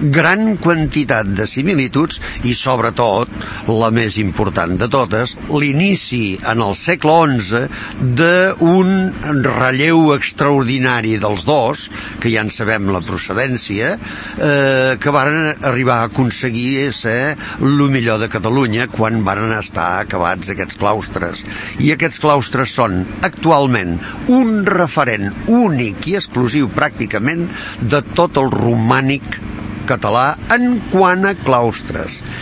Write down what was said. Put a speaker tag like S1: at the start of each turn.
S1: gran quantitat de similituds i, sobretot, la més important de totes, l'inici en el segle XI d'un relleu extraordinari dels dos, que ja en sabem la procedència, que varen arribar a aconseguir ser el millor de Catalunya quan varen estar acabats aquests claustres. I aquests claustres són actualment un referent únic i exclusiu pràcticament de tot el romànic català en quant a claustres.